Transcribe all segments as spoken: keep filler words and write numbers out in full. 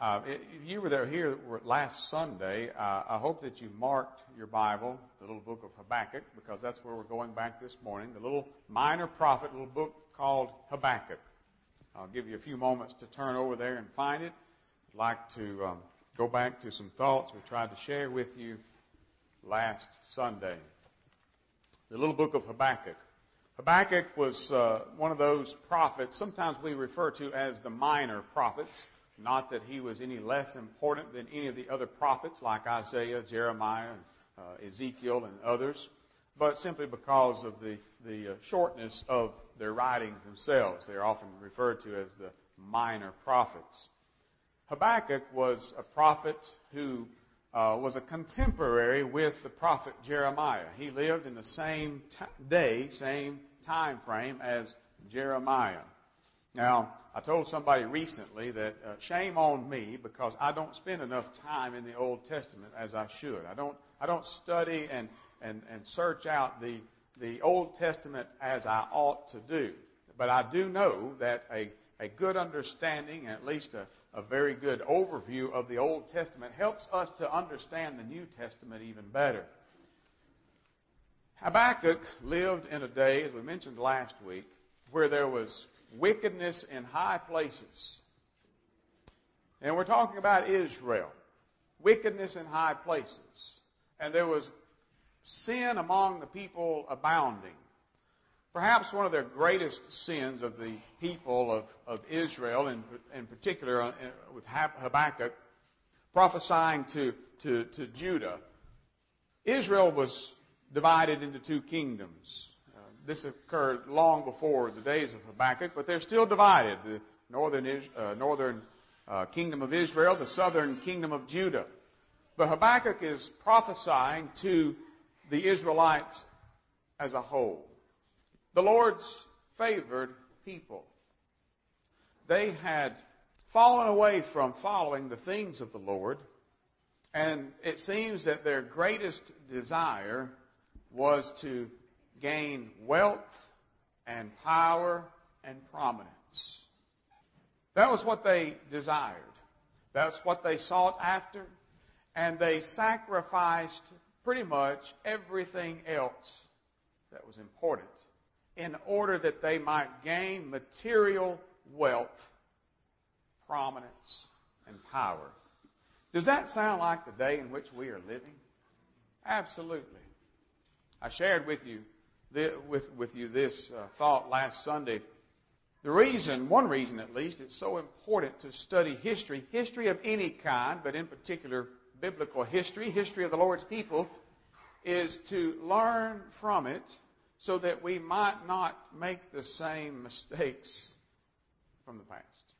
Uh, if you were there here last Sunday, uh, I hope that you marked your Bible, the little book of Habakkuk, because that's where we're going back this morning. The little minor prophet, little book called Habakkuk. I'll give you a few moments to turn over there and find it. I'd like to um, go back to some thoughts we tried to share with you last Sunday. The little book of Habakkuk. Habakkuk was uh, one of those prophets sometimes we refer to as the minor prophets. Not that he was any less important than any of the other prophets like Isaiah, Jeremiah, uh, Ezekiel, and others, but simply because of the, the uh, shortness of their writings themselves. They're often referred to as the minor prophets. Habakkuk was a prophet who uh, was a contemporary with the prophet Jeremiah. He lived in the same t- day, same time frame as Jeremiah. Now, I told somebody recently that uh, shame on me because I don't spend enough time in the Old Testament as I should. I don't I don't study and, and, and search out the, the Old Testament as I ought to do. But I do know that a, a good understanding, and at least a, a very good overview of the Old Testament helps us to understand the New Testament even better. Habakkuk lived in a day, as we mentioned last week, where there was wickedness in high places. And we're talking about Israel. Wickedness in high places. And there was sin among the people abounding. Perhaps one of their greatest sins of the people of, of Israel, in, in particular uh, with Habakkuk, prophesying to, to, to Judah. Israel was divided into two kingdoms. This occurred long before the days of Habakkuk, but they're still divided. The northern, uh, northern uh, kingdom of Israel, the southern kingdom of Judah. But Habakkuk is prophesying to the Israelites as a whole. The Lord's favored people. They had fallen away from following the things of the Lord, and it seems that their greatest desire was to gain wealth and power and prominence. That was what they desired. That's what they sought after. And they sacrificed pretty much everything else that was important in order that they might gain material wealth, prominence, and power. Does that sound like the day in which we are living? Absolutely. I shared with you The, with, with you this uh, thought last Sunday. The reason, one reason at least, it's so important to study history, history of any kind, but in particular biblical history, history of the Lord's people, is to learn from it so that we might not make the same mistakes from the past.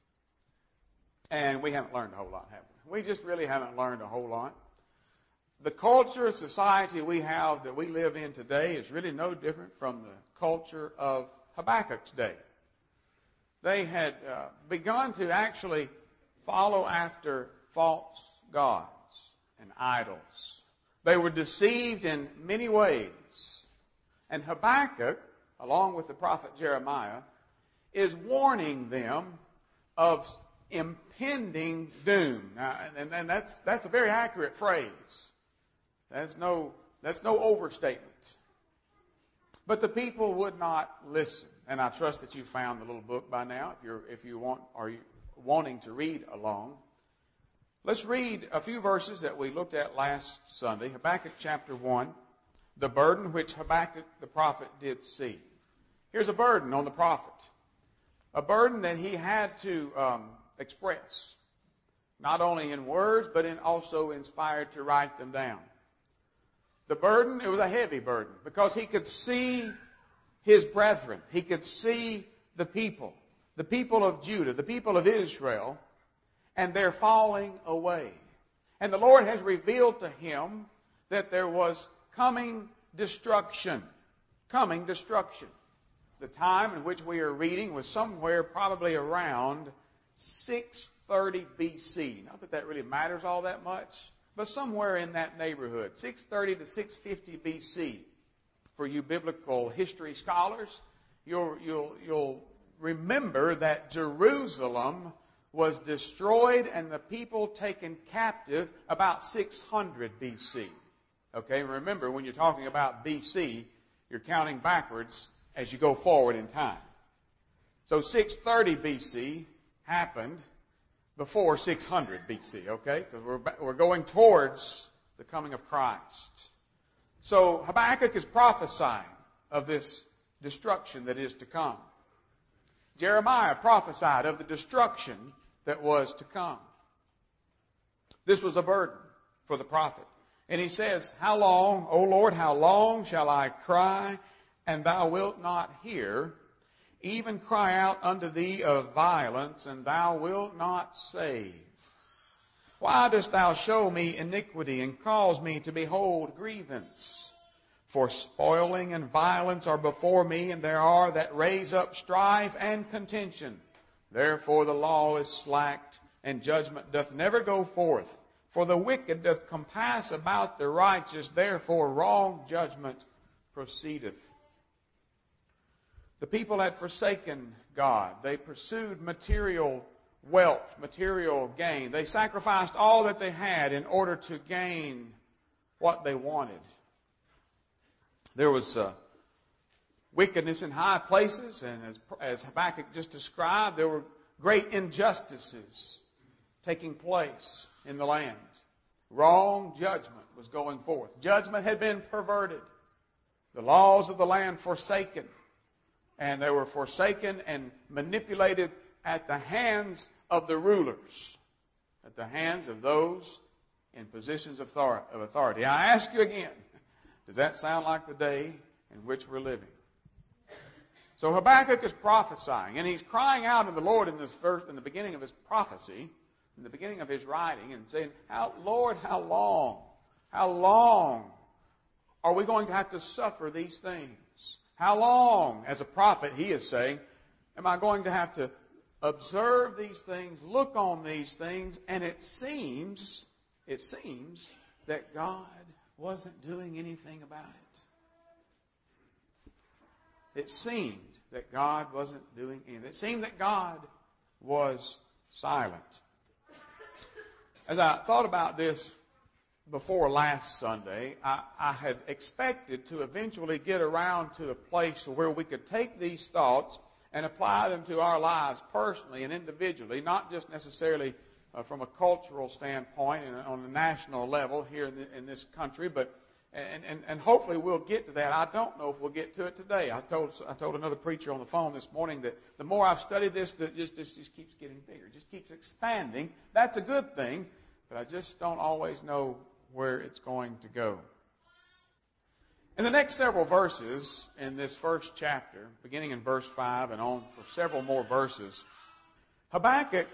And we haven't learned a whole lot, have we? We just really haven't learned a whole lot. The culture, society we have that we live in today is really no different from the culture of Habakkuk's day. They had uh, begun to actually follow after false gods and idols. They were deceived in many ways. And Habakkuk, along with the prophet Jeremiah, is warning them of impending doom. Now, and, and that's, that's a very accurate phrase. That's no, that's no overstatement. But the people would not listen. And I trust that you found the little book by now, if you're if you want are you wanting to read along. Let's read a few verses that we looked at last Sunday. Habakkuk chapter one, the burden which Habakkuk the prophet did see. Here's a burden on the prophet. A burden that he had to um, express. Not only in words, but in also inspired to write them down. The burden, it was a heavy burden because he could see his brethren. He could see the people, the people of Judah, the people of Israel, and they're falling away. And the Lord has revealed to him that there was coming destruction. Coming destruction. The time in which we are reading was somewhere probably around six thirty B C. Not that that really matters all that much, but somewhere in that neighborhood, six thirty to six fifty B C. For you biblical history scholars, you'll, you'll, you'll remember that Jerusalem was destroyed and the people taken captive about six hundred B C. Okay, remember, when you're talking about B C, you're counting backwards as you go forward in time. So six thirty B C happened before six hundred B C, okay? Because we're, we're going towards the coming of Christ. So Habakkuk is prophesying of this destruction that is to come. Jeremiah prophesied of the destruction that was to come. This was a burden for the prophet. And he says, "How long, O Lord, how long shall I cry, and thou wilt not hear? Even cry out unto thee of violence, and thou wilt not save. Why dost thou show me iniquity, and cause me to behold grievance? For spoiling and violence are before me, and there are that raise up strife and contention. Therefore the law is slacked, and judgment doth never go forth. For the wicked doth compass about the righteous, therefore wrong judgment proceedeth." The people had forsaken God. They pursued material wealth, material gain. They sacrificed all that they had in order to gain what they wanted. There was uh, wickedness in high places, and as, as Habakkuk just described, there were great injustices taking place in the land. Wrong judgment was going forth. Judgment had been perverted. The laws of the land forsaken. And they were forsaken and manipulated at the hands of the rulers, at the hands of those in positions of authority. I ask you again, does that sound like the day in which we're living? So Habakkuk is prophesying, and he's crying out to the Lord in this first, in the beginning of his prophecy, in the beginning of his writing, and saying, "How, Lord, how long? How long are we going to have to suffer these things? How long," as a prophet, he is saying, "am I going to have to observe these things, look on these things?" And it seems, it seems that God wasn't doing anything about it. It seemed that God wasn't doing anything. It seemed that God was silent. As I thought about this before last Sunday, I, I had expected to eventually get around to a place where we could take these thoughts and apply them to our lives personally and individually, not just necessarily uh, from a cultural standpoint and on a national level here in, the, in this country, but and, and, and hopefully we'll get to that. I don't know if we'll get to it today. I told I told another preacher on the phone this morning that the more I've studied this, that just, just, just keeps getting bigger, just keeps expanding. That's a good thing, but I just don't always know where it's going to go. In the next several verses in this first chapter, beginning in verse five and on for several more verses, Habakkuk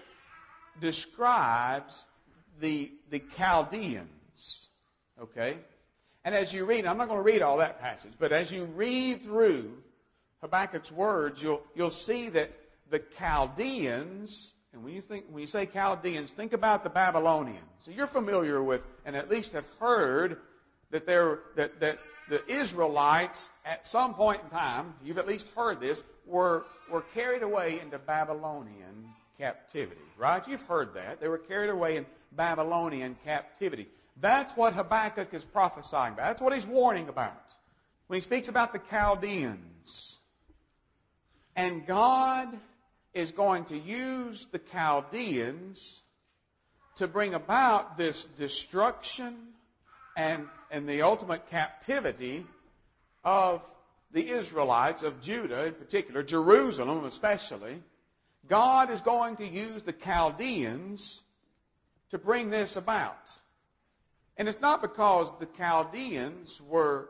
describes the, the Chaldeans, okay? And as you read, I'm not going to read all that passage, but as you read through Habakkuk's words, you'll, you'll see that the Chaldeans, and when you think when you say Chaldeans, think about the Babylonians. So you're familiar with, and at least have heard, that there that that the Israelites at some point in time, you've at least heard this, were were carried away into Babylonian captivity. Right? You've heard that. They were carried away in Babylonian captivity. That's what Habakkuk is prophesying about. That's what he's warning about when he speaks about the Chaldeans. And God is going to use the Chaldeans to bring about this destruction and, and the ultimate captivity of the Israelites, of Judah in particular, Jerusalem especially. God is going to use the Chaldeans to bring this about. And it's not because the Chaldeans were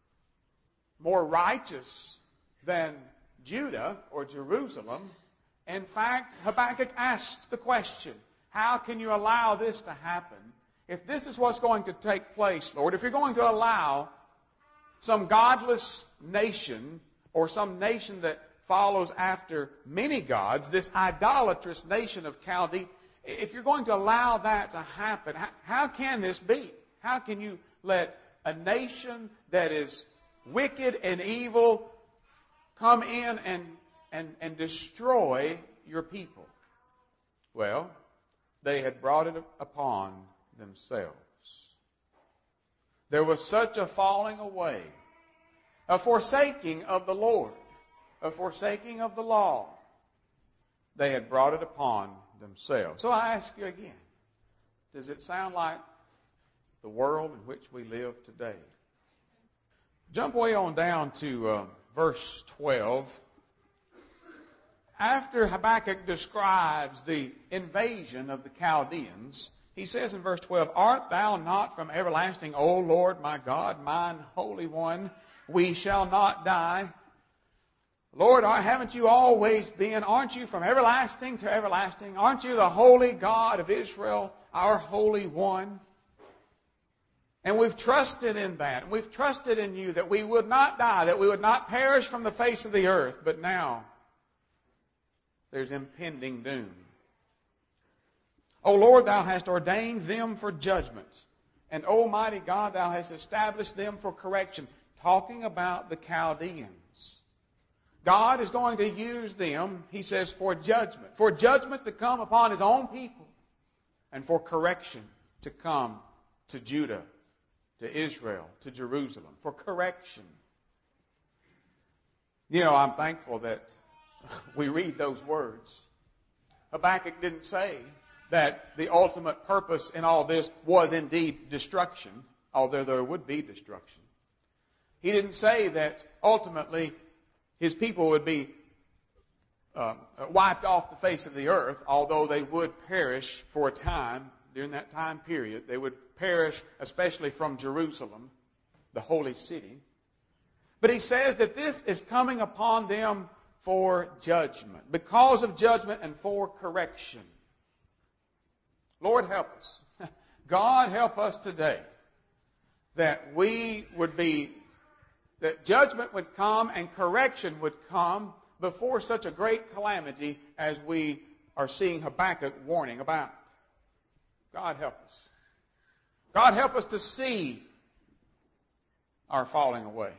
more righteous than Judah or Jerusalem. In fact, Habakkuk asks the question, how can you allow this to happen? If this is what's going to take place, Lord, if you're going to allow some godless nation or some nation that follows after many gods, this idolatrous nation of Chaldea, if you're going to allow that to happen, how, how can this be? How can you let a nation that is wicked and evil come in and, and, and destroy your people? Well, they had brought it upon themselves. There was such a falling away, a forsaking of the Lord, a forsaking of the law. They had brought it upon themselves. So I ask you again, does it sound like the world in which we live today? Jump way on down to uh, verse twelve. After Habakkuk describes the invasion of the Chaldeans, he says in verse twelve, Art thou not from everlasting, O Lord my God, mine Holy One? We shall not die. Lord, haven't you always been? Aren't you from everlasting to everlasting? Aren't you the holy God of Israel, our Holy One? And we've trusted in that. We've trusted in you that we would not die, that we would not perish from the face of the earth. But now, there's impending doom. O Lord, thou hast ordained them for judgment. And Almighty God, thou hast established them for correction. Talking about the Chaldeans. God is going to use them, he says, for judgment. For judgment to come upon his own people. And for correction to come to Judah, to Israel, to Jerusalem. For correction. You know, I'm thankful that we read those words. Habakkuk didn't say that the ultimate purpose in all this was indeed destruction, although there would be destruction. He didn't say that ultimately his people would be uh, wiped off the face of the earth, although they would perish for a time during that time period. They would perish especially from Jerusalem, the holy city. But he says that this is coming upon them for judgment, because of judgment and for correction. Lord, help us. God, help us today that we would be, that judgment would come and correction would come before such a great calamity as we are seeing Habakkuk warning about. God, help us. God, help us to see our falling away.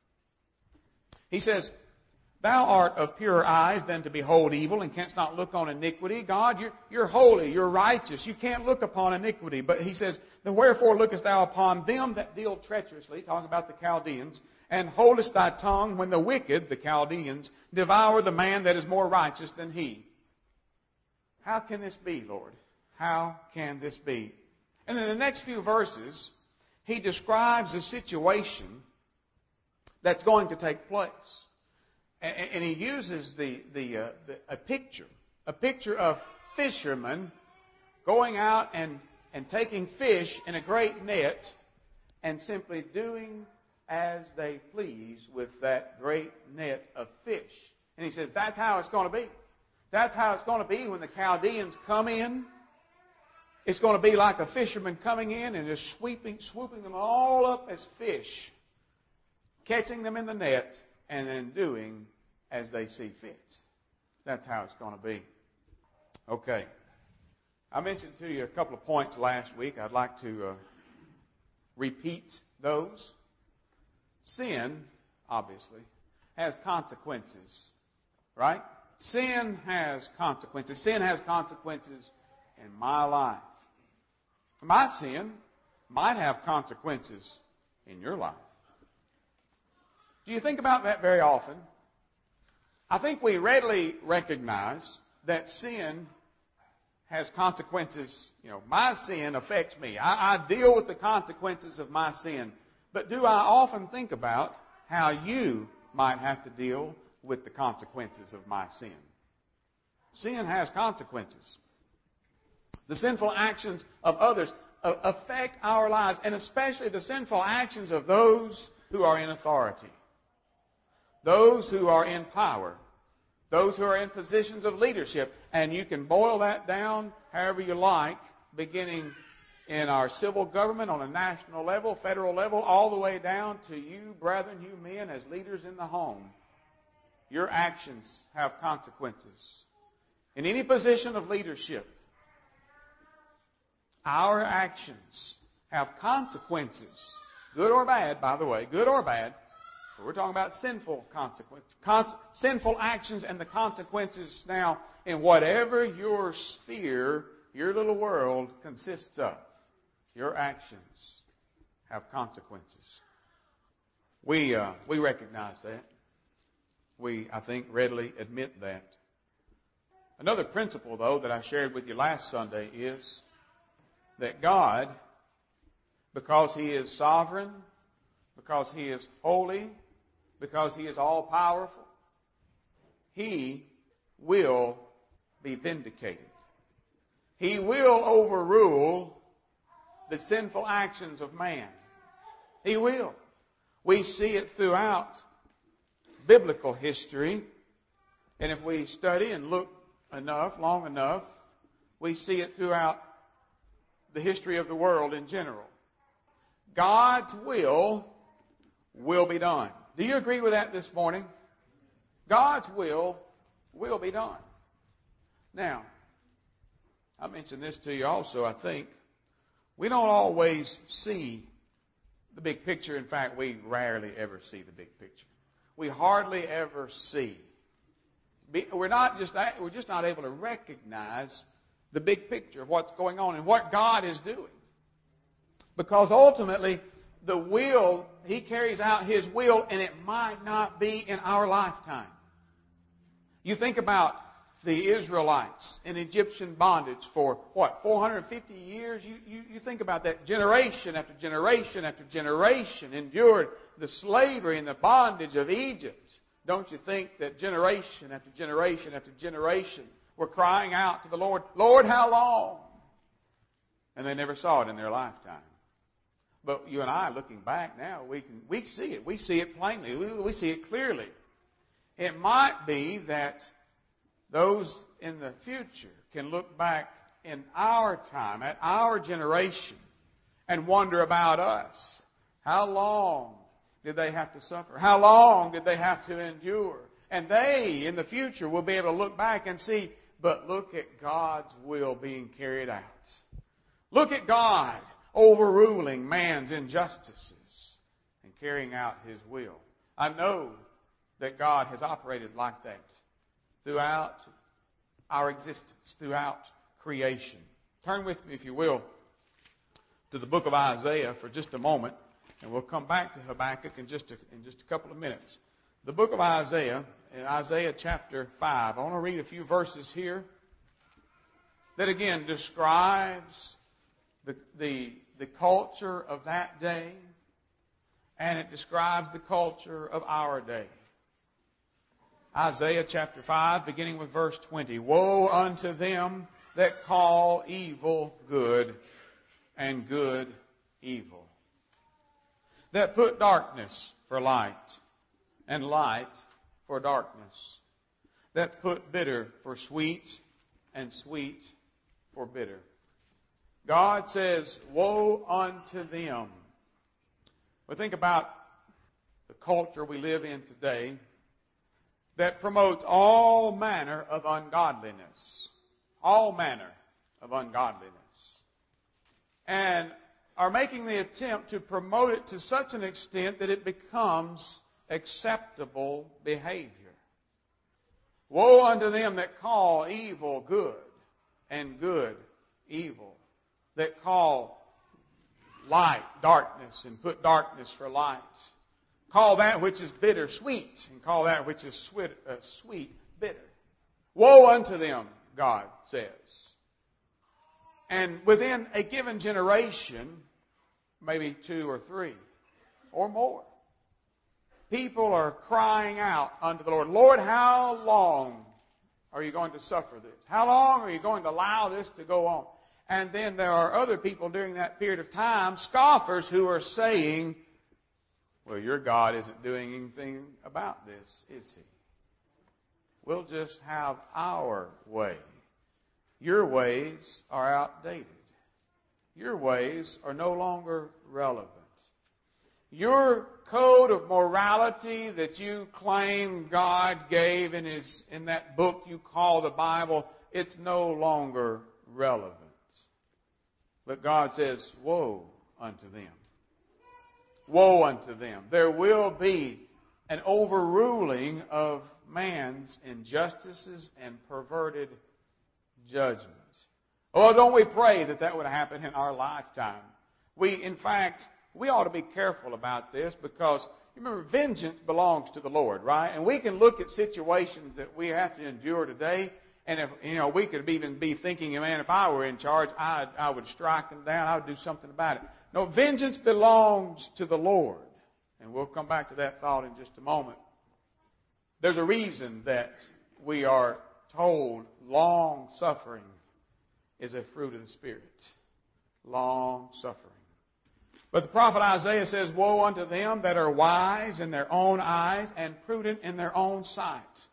He says, Thou art of purer eyes than to behold evil, and canst not look on iniquity. God, you're, you're holy, you're righteous. You can't look upon iniquity. But he says, Wherefore lookest thou upon them that deal treacherously, talking about the Chaldeans, and holdest thy tongue when the wicked, the Chaldeans, devour the man that is more righteous than he. How can this be, Lord? How can this be? And in the next few verses, he describes a situation that's going to take place. And he uses the, the, uh, the a picture, a picture of fishermen going out and, and taking fish in a great net and simply doing as they please with that great net of fish. And he says that's how it's going to be. That's how it's going to be when the Chaldeans come in. It's going to be like a fisherman coming in and just sweeping, swooping them all up as fish, catching them in the net, and then doing as they see fit. That's how it's going to be. Okay. I mentioned to you a couple of points last week. I'd like to uh, repeat those. Sin, obviously, has consequences, right? Sin has consequences. Sin has consequences in my life. My sin might have consequences in your life. Do you think about that very often? I think we readily recognize that sin has consequences. You know, my sin affects me. I, I deal with the consequences of my sin. But do I often think about how you might have to deal with the consequences of my sin? Sin has consequences. The sinful actions of others affect our lives, and especially the sinful actions of those who are in authority. Those who are in power, those who are in positions of leadership, and you can boil that down however you like, beginning in our civil government on a national level, federal level, all the way down to you, brethren, you men, as leaders in the home. Your actions have consequences. In any position of leadership, our actions have consequences, good or bad, by the way, good or bad, We're talking about sinful consequences, cons- sinful actions and the consequences now in whatever your sphere, your little world consists of. Your actions have consequences. We uh, we recognize that. We, I think, readily admit that. Another principle, though, that I shared with you last Sunday is that God, because He is sovereign, because He is holy, because He is all-powerful, He will be vindicated. He will overrule the sinful actions of man. He will. We see it throughout biblical history, and if we study and look enough, long enough, we see it throughout the history of the world in general. God's will will be done. Do you agree with that this morning? God's will will be done. Now, I mentioned this to you also, I think. We don't always see the big picture. In fact, we rarely ever see the big picture. We hardly ever see. We're not just we're just not able to recognize the big picture of what's going on and what God is doing. Because ultimately, the will, He carries out His will, and it might not be in our lifetime. You think about the Israelites in Egyptian bondage for, what, four hundred fifty years? You, you, you think about that. Generation after generation after generation endured the slavery and the bondage of Egypt. Don't you think that generation after generation after generation were crying out to the Lord, Lord, how long? And they never saw it in their lifetime. But you and I, looking back now, we can we see it. We see it plainly. We, we see it clearly. It might be that those in the future can look back in our time, at our generation, and wonder about us. How long did they have to suffer? How long did they have to endure? And they, in the future, will be able to look back and see, but look at God's will being carried out. Look at God overruling man's injustices and carrying out His will. I know that God has operated like that throughout our existence, throughout creation. Turn with me, if you will, to the book of Isaiah for just a moment, and we'll come back to Habakkuk in just a, in just a couple of minutes. The book of Isaiah, in Isaiah chapter five. I want to read a few verses here that again describes the, the, the culture of that day, and it describes the culture of our day. Isaiah chapter five, beginning with verse twenty. Woe unto them that call evil good, and good evil, that put darkness for light, and light for darkness, that put bitter for sweet, and sweet for bitter. God says, woe unto them. But think about the culture we live in today that promotes all manner of ungodliness. All manner of ungodliness. And are making the attempt to promote it to such an extent that it becomes acceptable behavior. Woe unto them that call evil good, and good evil, that call light darkness, and put darkness for light. Call that which is bitter sweet, and call that which is sweet, uh, sweet bitter. Woe unto them, God says. And within a given generation, maybe two or three or more, people are crying out unto the Lord, Lord, how long are you going to suffer this? How long are you going to allow this to go on? And then there are other people during that period of time, scoffers, who are saying, well, your God isn't doing anything about this, is He? We'll just have our way. Your ways are outdated. Your ways are no longer relevant. Your code of morality that you claim God gave in his in that book you call the Bible, it's no longer relevant. But God says, woe unto them. Woe unto them. There will be an overruling of man's injustices and perverted judgments. Oh, don't we pray that that would happen in our lifetime? We, in fact, we ought to be careful about this because, remember, vengeance belongs to the Lord, right? And we can look at situations that we have to endure today, and if, you know, we could even be thinking, man, if I were in charge, I, I would strike them down. I would do something about it. No, vengeance belongs to the Lord. And we'll come back to that thought in just a moment. There's a reason that we are told long suffering is a fruit of the Spirit. Long suffering. But the prophet Isaiah says, woe unto them that are wise in their own eyes and prudent in their own sight.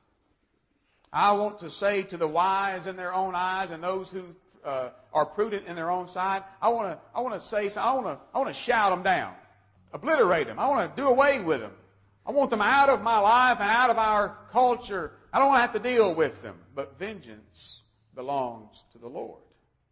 I want to say to the wise in their own eyes and those who uh, are prudent in their own sight, I want to I want to say, I want to I want to shout them down, obliterate them. I want to do away with them. I want them out of my life and out of our culture. I don't want to have to deal with them. But vengeance belongs to the Lord.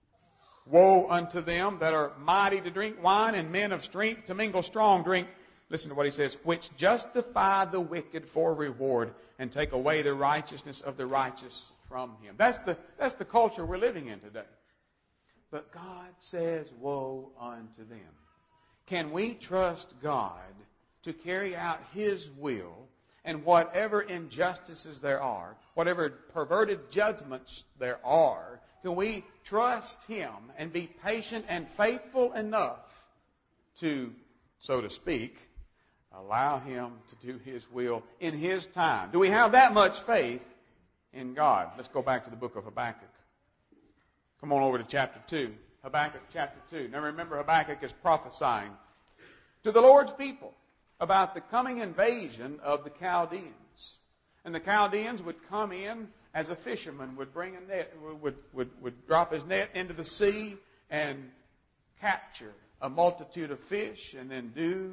Woe unto them that are mighty to drink wine and men of strength to mingle strong drink. Listen to what he says. Which justify the wicked for reward and take away the righteousness of the righteous from him. That's the, that's the culture we're living in today. But God says, woe unto them. Can we trust God to carry out His will, and whatever injustices there are, whatever perverted judgments there are, can we trust Him and be patient and faithful enough to, so to speak, allow Him to do His will in His time? Do we have that much faith in God? Let's go back to the book of Habakkuk. Come on over to chapter two. Habakkuk chapter two. Now remember, Habakkuk is prophesying to the Lord's people about the coming invasion of the Chaldeans. And the Chaldeans would come in as a fisherman would bring a net, would, would, would drop his net into the sea and capture a multitude of fish and then do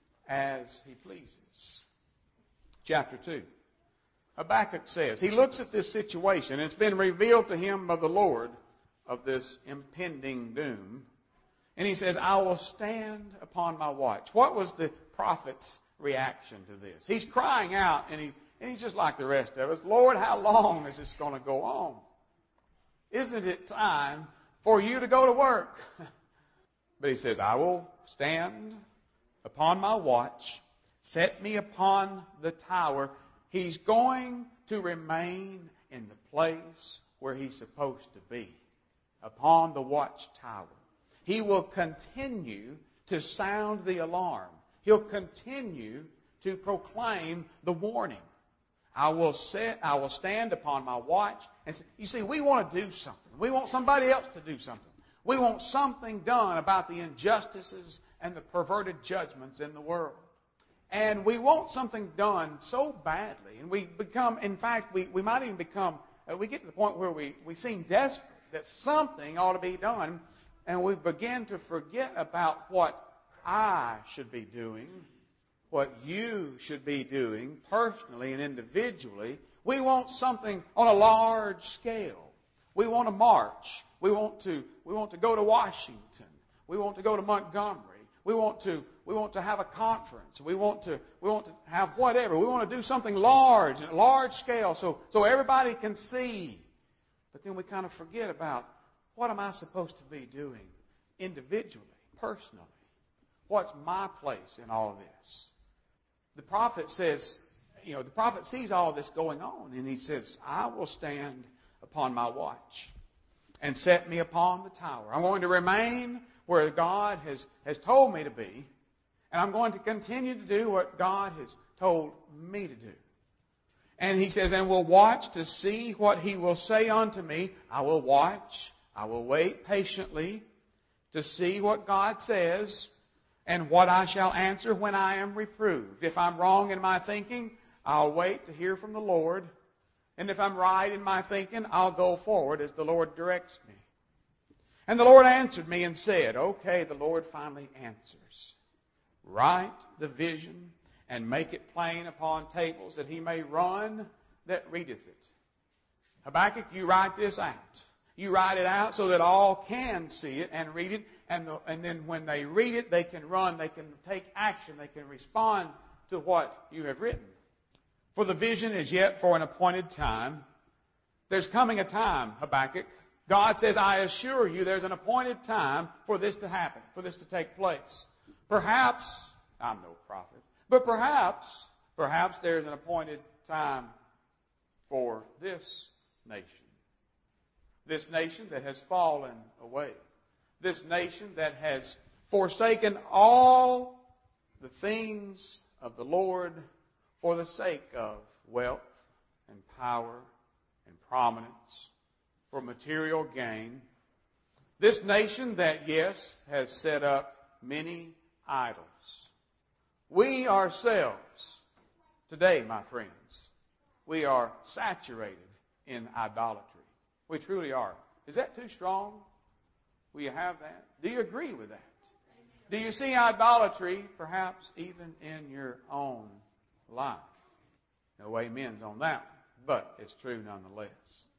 as he pleases. Chapter two. Habakkuk says, he looks at this situation, and it's been revealed to him by the Lord of this impending doom. And he says, I will stand upon my watch. What was the prophet's reaction to this? He's crying out, and he's, and he's just like the rest of us. Lord, how long is this going to go on? Isn't it time for you to go to work? But he says, I will stand upon my watch, set me upon the tower. He's going to remain in the place where he's supposed to be, upon the watchtower. He will continue to sound the alarm. He'll continue to proclaim the warning. I will set, I will stand upon my watch. And say, you see, we want to do something. We want somebody else to do something. We want something done about the injustices and the perverted judgments in the world. And we want something done so badly. And we become, in fact, we, we might even become, uh, we get to the point where we, we seem desperate that something ought to be done. And we begin to forget about what I should be doing, what you should be doing personally and individually. We want something on a large scale. We want to march. We want to, we want to go to Washington. We want to go to Montgomery. We want to, we want to have a conference. We want to, we want to have whatever. We want to do something large, at large scale, so, so everybody can see. But then we kind of forget about, what am I supposed to be doing individually, personally? What's my place in all of this? The prophet says, you know, the prophet sees all this going on, and he says, I will stand upon my watch and set me upon the tower. I'm going to remain where God has, has told me to be, and I'm going to continue to do what God has told me to do. And he says, and will watch to see what he will say unto me. I will watch. I will wait patiently to see what God says and what I shall answer when I am reproved. If I'm wrong in my thinking, I'll wait to hear from the Lord. And if I'm right in my thinking, I'll go forward as the Lord directs me. And the Lord answered me and said, okay, the Lord finally answers. Write the vision and make it plain upon tables, that he may run that readeth it. Habakkuk, you write this out. You write it out so that all can see it and read it. And, the, and then when they read it, they can run, they can take action, they can respond to what you have written. For the vision is yet for an appointed time. There's coming a time, Habakkuk. God says, I assure you there's an appointed time for this to happen, for this to take place. Perhaps, I'm no prophet, but perhaps, perhaps there's an appointed time for this nation. This nation that has fallen away. This nation that has forsaken all the things of the Lord for the sake of wealth and power and prominence, for material gain. This nation that, yes, has set up many idols. We ourselves, today, my friends, we are saturated in idolatry. We truly are. Is that too strong? Will you have that? Do you agree with that? Do you see idolatry, perhaps even in your own life? No amens on that one, but it's true nonetheless.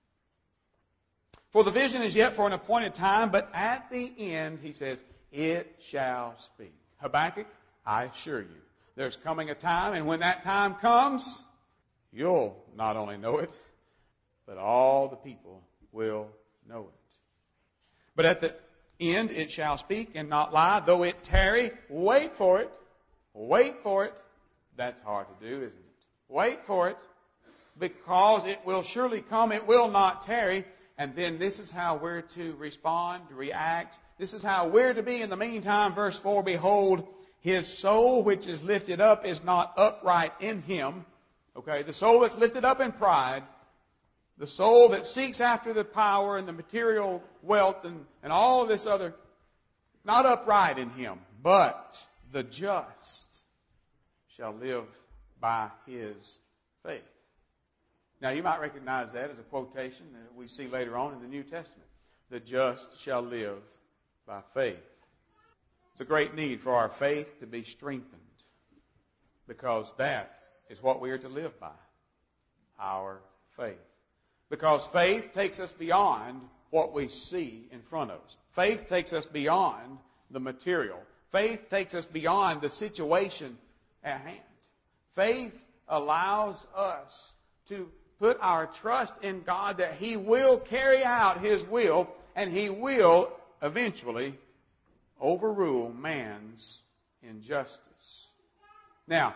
For the vision is yet for an appointed time, but at the end, he says, it shall speak. Habakkuk, I assure you, there's coming a time, and when that time comes, you'll not only know it, but all the people will know it. But at the end, it shall speak and not lie. Though it tarry, wait for it. Wait for it. That's hard to do, isn't it? Wait for it, because it will surely come. It will not tarry. And then this is how we're to respond, to react. This is how we're to be in the meantime. Verse four, behold, his soul which is lifted up is not upright in him. Okay, the soul that's lifted up in pride, the soul that seeks after the power and the material wealth and, and all of this other, not upright in him, but the just shall live by his faith. Now, you might recognize that as a quotation that we see later on in the New Testament. The just shall live by faith. It's a great need for our faith to be strengthened, because that is what we are to live by, our faith. Because faith takes us beyond what we see in front of us. Faith takes us beyond the material. Faith takes us beyond the situation at hand. Faith allows us to put our trust in God that He will carry out His will, and He will eventually overrule man's injustice. Now,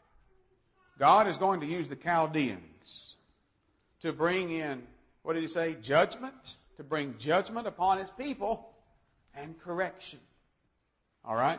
God is going to use the Chaldeans to bring in, what did He say? Judgment. To bring judgment upon His people and correction. All right?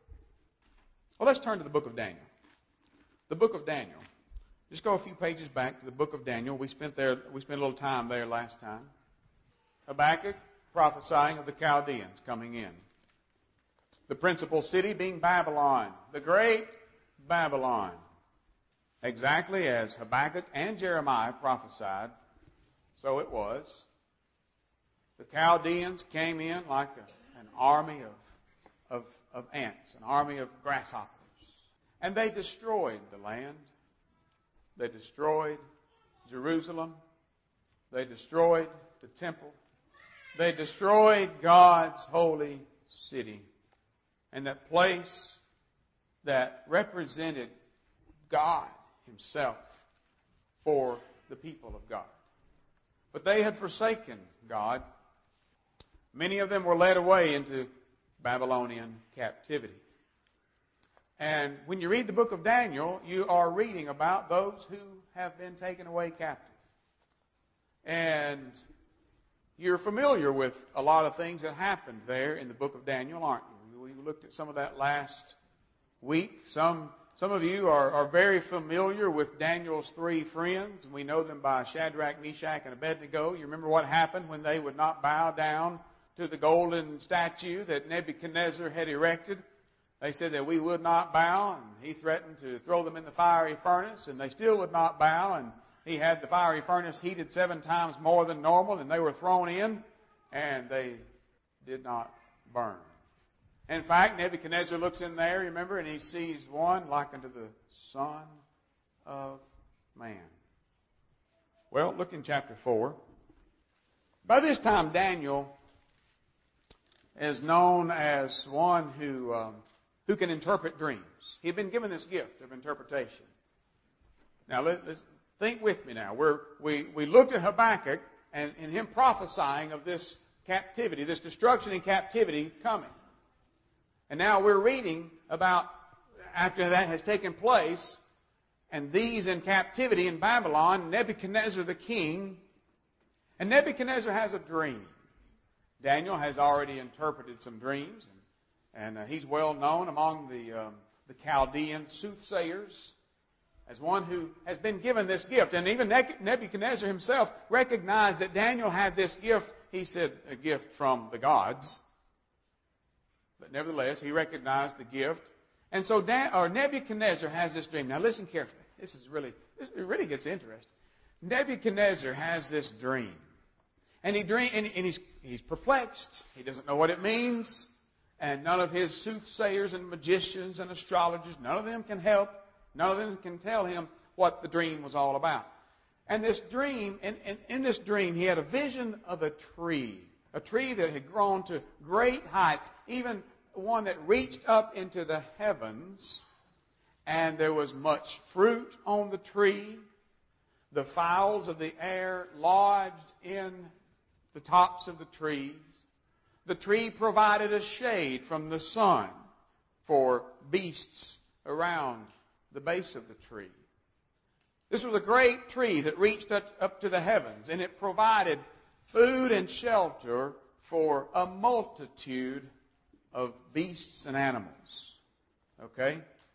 Well, let's turn to the book of Daniel. The book of Daniel. Just go a few pages back to the book of Daniel. We spent there. We spent a little time there last time. Habakkuk prophesying of the Chaldeans coming in. The principal city being Babylon, the great Babylon. Exactly as Habakkuk and Jeremiah prophesied, so it was. The Chaldeans came in like a, an army of, of, of ants, an army of grasshoppers. And they destroyed the land. They destroyed Jerusalem. They destroyed the temple. They destroyed God's holy city. And that place that represented God Himself for the people of God. But they had forsaken God. Many of them were led away into Babylonian captivity. And when you read the book of Daniel, you are reading about those who have been taken away captive. And you're familiar with a lot of things that happened there in the book of Daniel, aren't you? We looked at some of that last week. Some, some of you are, are very familiar with Daniel's three friends. We know them by Shadrach, Meshach, and Abednego. You remember what happened when they would not bow down to the golden statue that Nebuchadnezzar had erected? They said that we would not bow, and he threatened to throw them in the fiery furnace, and they still would not bow, and he had the fiery furnace heated seven times more than normal, and they were thrown in, and they did not burn. In fact, Nebuchadnezzar looks in there, remember, and he sees one like unto the Son of Man. Well, look in chapter four. By this time, Daniel is known as one who... Um, who can interpret dreams. He had been given this gift of interpretation. Now, let, let's think with me now. We're, we, we looked at Habakkuk and, and him prophesying of this captivity, this destruction and captivity coming. And now we're reading about, after that has taken place, and these in captivity in Babylon, Nebuchadnezzar the king, and Nebuchadnezzar has a dream. Daniel has already interpreted some dreams, and, and uh, he's well known among the, um, the Chaldean soothsayers as one who has been given this gift. And even Nebuchadnezzar himself recognized that Daniel had this gift. He said a gift from the gods. But nevertheless, he recognized the gift. And so Dan, or Nebuchadnezzar has this dream. Now listen carefully. This is really, this really gets interesting. Nebuchadnezzar has this dream. And he dream, and, and he's, he's perplexed. He doesn't know what it means. And none of his soothsayers and magicians and astrologers, none of them can help. None of them can tell him what the dream was all about. And this dream, and, and in this dream, he had a vision of a tree. A tree that had grown to great heights, even one that reached up into the heavens. And there was much fruit on the tree. The fowls of the air lodged in the tops of the trees. The tree provided a shade from the sun for beasts around the base of the tree. This was a great tree that reached up, up to the heavens, and it provided food and shelter for a multitude of beasts and animals. Okay?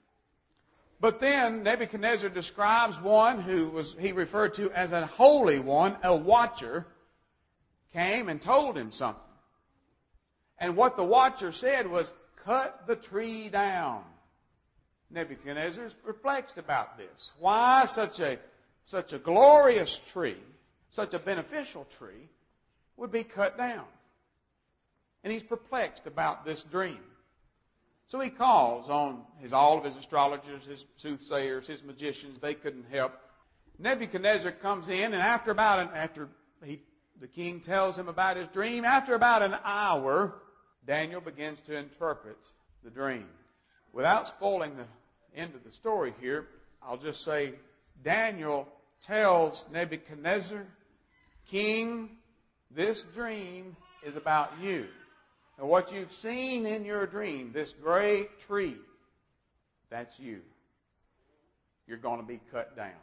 But then Nebuchadnezzar describes one who was he referred to as a holy one, a watcher, came and told him something. And what the watcher said was, cut the tree down. Nebuchadnezzar is perplexed about this. Why such a, such a glorious tree, such a beneficial tree, would be cut down? And he's perplexed about this dream. So he calls on his, all of his astrologers, his soothsayers, his magicians. They couldn't help. Nebuchadnezzar comes in, and after about an, after he, the king tells him about his dream, after about an hour, Daniel begins to interpret the dream. Without spoiling the end of the story here, I'll just say Daniel tells Nebuchadnezzar, King, this dream is about you. And what you've seen in your dream, this great tree, that's you. You're going to be cut down.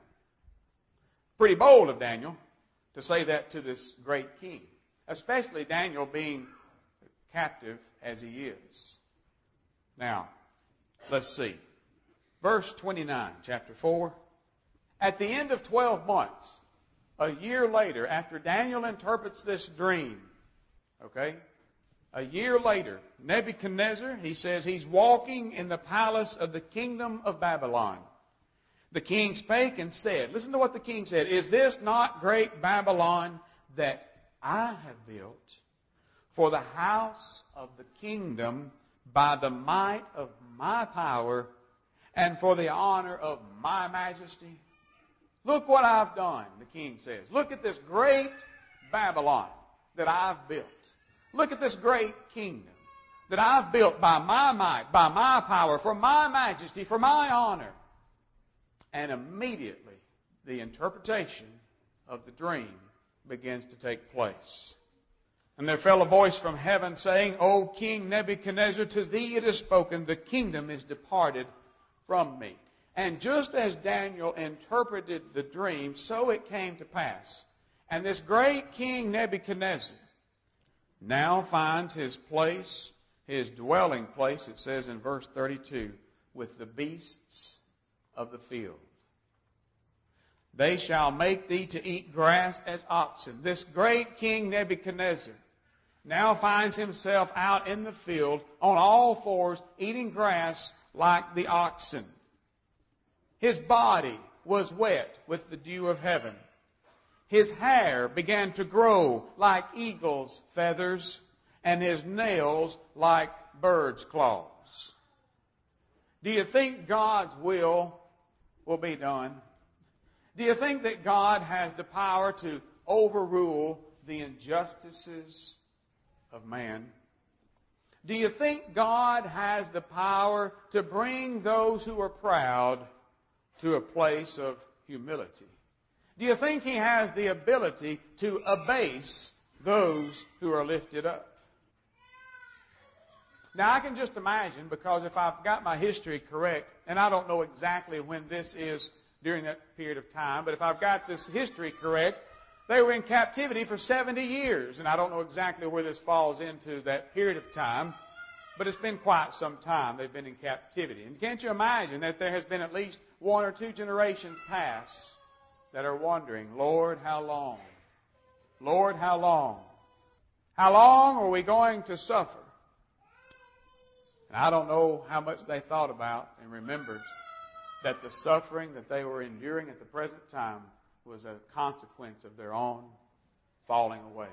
Pretty bold of Daniel to say that to this great king, especially Daniel being captive as he is. Now, let's see. Verse twenty-nine, chapter four. At the end of twelve months, a year later, after Daniel interprets this dream, okay, a year later, Nebuchadnezzar, he says he's walking in the palace of the kingdom of Babylon. The king spake and said, listen to what the king said, is this not great Babylon that I have built for the house of the kingdom by the might of my power and for the honor of my majesty? Look what I've done, the king says. Look at this great Babylon that I've built. Look at this great kingdom that I've built by my might, by my power, for my majesty, for my honor. And immediately the interpretation of the dream begins to take place. And there fell a voice from heaven saying, O King Nebuchadnezzar, to thee it is spoken, the kingdom is departed from me. And just as Daniel interpreted the dream, so it came to pass. And this great king Nebuchadnezzar now finds his place, his dwelling place, it says in verse thirty-two, with the beasts of the field. They shall make thee to eat grass as oxen. This great king Nebuchadnezzar now finds himself out in the field on all fours, eating grass like the oxen. His body was wet with the dew of heaven. His hair began to grow like eagle's feathers, and his nails like bird's claws. Do you think God's will will be done? Do you think that God has the power to overrule the injustices of man? Do you think God has the power to bring those who are proud to a place of humility? Do you think He has the ability to abase those who are lifted up? Now, I can just imagine, because if I've got my history correct, and I don't know exactly when this is during that period of time, but if I've got this history correct, they were in captivity for seventy years, and I don't know exactly where this falls into that period of time, but it's been quite some time they've been in captivity. And can't you imagine that there has been at least one or two generations pass that are wondering, Lord, how long? Lord, how long? How long are we going to suffer? And I don't know how much they thought about and remembered that the suffering that they were enduring at the present time was a consequence of their own falling away.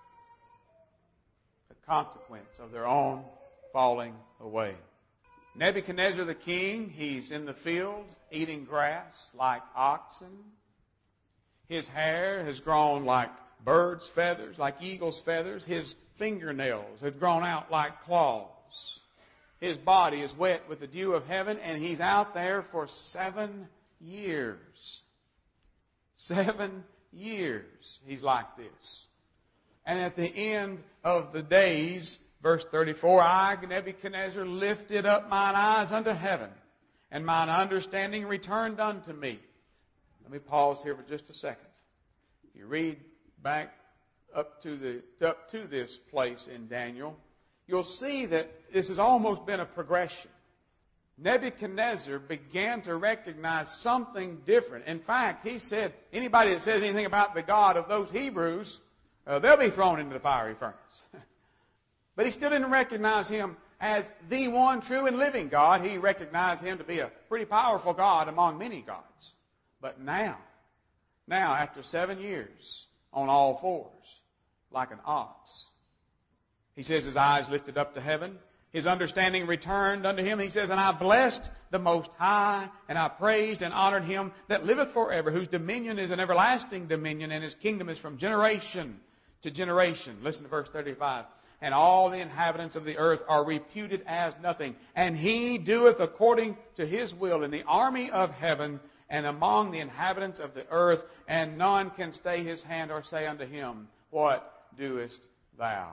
The consequence of their own falling away. Nebuchadnezzar the king, he's in the field eating grass like oxen. His hair has grown like birds' feathers, like eagles' feathers. His fingernails have grown out like claws. His body is wet with the dew of heaven, and he's out there for seven years. Seven years he's like this. And at the end of the days, verse thirty-four, I, Nebuchadnezzar, lifted up mine eyes unto heaven, and mine understanding returned unto me. Let me pause here for just a second. If you read back up to the up to this place in Daniel, you'll see that this has almost been a progression. Nebuchadnezzar began to recognize something different. In fact, he said, anybody that says anything about the God of those Hebrews, uh, they'll be thrown into the fiery furnace. But he still didn't recognize Him as the one true and living God. He recognized Him to be a pretty powerful God among many gods. But now, now after seven years on all fours, like an ox, he says his eyes lifted up to heaven. His understanding returned unto him. He says, and I blessed the Most High, and I praised and honored Him that liveth forever, whose dominion is an everlasting dominion, and His kingdom is from generation to generation. Listen to verse thirty-five. And all the inhabitants of the earth are reputed as nothing. And He doeth according to His will in the army of heaven and among the inhabitants of the earth, and none can stay His hand or say unto Him, what doest thou?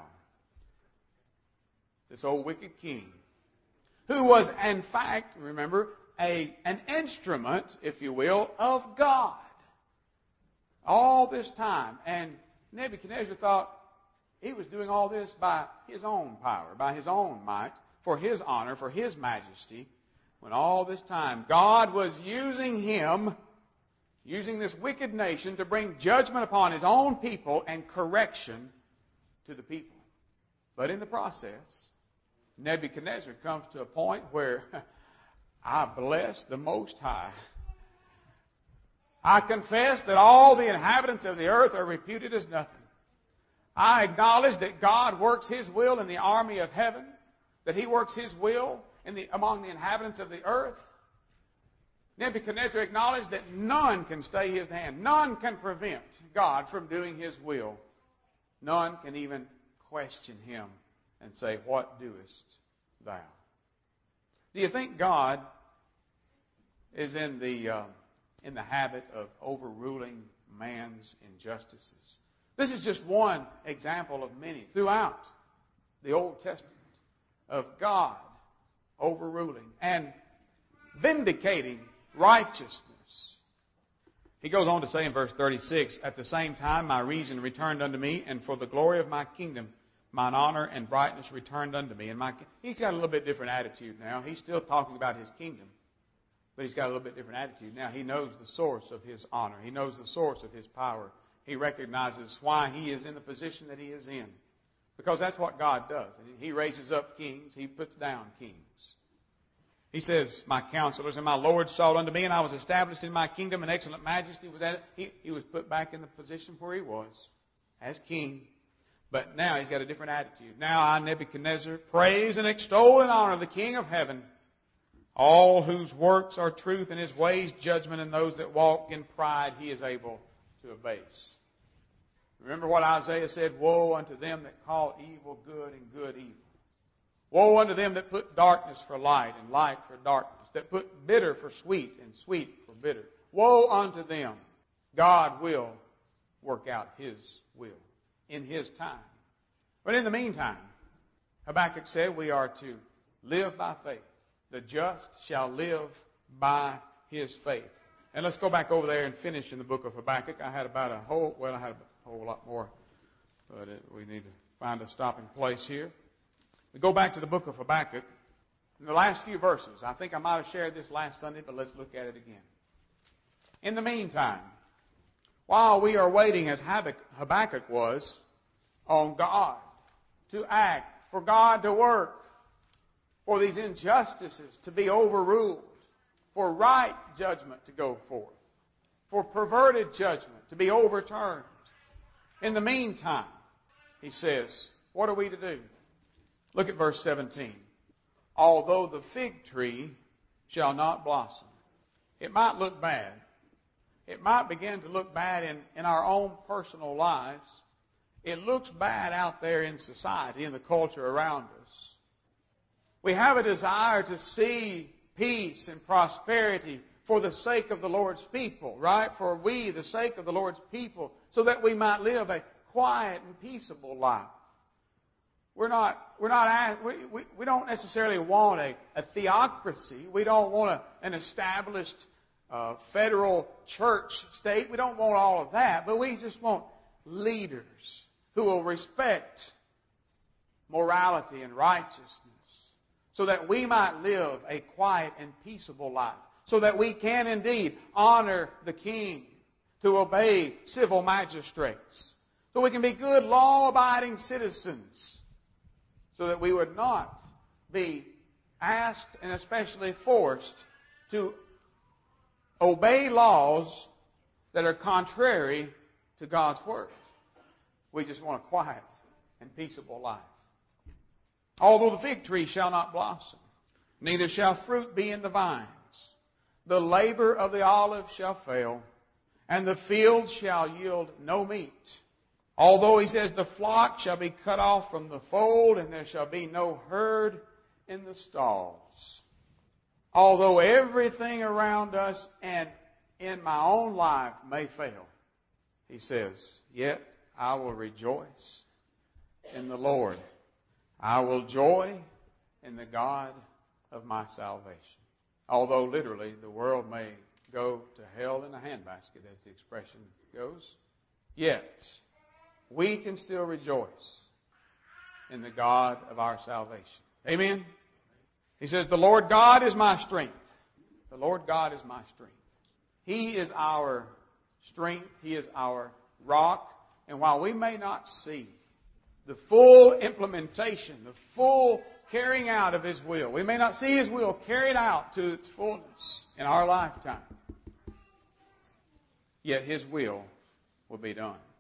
This old wicked king, who was, in fact, remember, a, an instrument, if you will, of God all this time. And Nebuchadnezzar thought he was doing all this by his own power, by his own might, for his honor, for his majesty, when all this time God was using him, using this wicked nation to bring judgment upon His own people and correction to the people. But in the process, Nebuchadnezzar comes to a point where I bless the Most High. I confess that all the inhabitants of the earth are reputed as nothing. I acknowledge that God works His will in the army of heaven, that He works His will in the, among the inhabitants of the earth. Nebuchadnezzar acknowledged that none can stay His hand. None can prevent God from doing His will. None can even question Him and say, what doest thou? Do you think God is in the, uh, in the habit of overruling man's injustices? This is just one example of many throughout the Old Testament of God overruling and vindicating righteousness. He goes on to say in verse thirty-six, at the same time my reason returned unto me, and for the glory of my kingdom mine honor and brightness returned unto me. And my, he's got a little bit different attitude now. He's still talking about his kingdom, but he's got a little bit different attitude now. He knows the source of his honor. He knows the source of his power. He recognizes why he is in the position that he is in, because that's what God does. He raises up kings. He puts down kings. He says, my counselors and my lords sought unto me, and I was established in my kingdom, and excellent majesty was at it. He, he was put back in the position where he was as king. But now he's got a different attitude. Now I, Nebuchadnezzar, praise and extol and honor the King of heaven, all whose works are truth and His ways judgment, and those that walk in pride He is able to abase. Remember what Isaiah said, woe unto them that call evil good and good evil. Woe unto them that put darkness for light and light for darkness, that put bitter for sweet and sweet for bitter. Woe unto them. God will work out His will in His time. But in the meantime, Habakkuk said we are to live by faith. The just shall live by his faith. And let's go back over there and finish in the book of Habakkuk. I had about a whole, well, I had a whole lot more, but it, we need to find a stopping place here. We go back to the book of Habakkuk. In the last few verses, I think I might have shared this last Sunday, but let's look at it again. In the meantime, while we are waiting, as Habakkuk was, on God to act, for God to work, for these injustices to be overruled, for right judgment to go forth, for perverted judgment to be overturned. In the meantime, he says, what are we to do? Look at verse seventeen. Although the fig tree shall not blossom. It might look bad. It might begin to look bad in, in our own personal lives. It looks bad out there in society, in the culture around us. We have a desire to see peace and prosperity for the sake of the Lord's people, right? For we, the sake of the Lord's people, so that we might live a quiet and peaceable life. We're not, we're not, we, we, we don't necessarily want a, a theocracy. We don't want a, an established uh, federal church state. We don't want all of that, but we just want leaders who will respect morality and righteousness so that we might live a quiet and peaceable life, so that we can indeed honor the king, to obey civil magistrates, so we can be good law-abiding citizens, so that we would not be asked and especially forced to obey laws that are contrary to God's Word. We just want a quiet and peaceable life. Although the fig tree shall not blossom, neither shall fruit be in the vines, the labor of the olive shall fail, and the field shall yield no meat. Although, he says, the flock shall be cut off from the fold, and there shall be no herd in the stalls. Although everything around us and in my own life may fail, he says, yet I will rejoice in the Lord. I will joy in the God of my salvation. Although literally the world may go to hell in a handbasket, as the expression goes, yet we can still rejoice in the God of our salvation. Amen? He says, the Lord God is my strength. The Lord God is my strength. He is our strength. He is our rock. And while we may not see the full implementation, the full carrying out of His will, we may not see His will carried out to its fullness in our lifetime, yet His will will be done.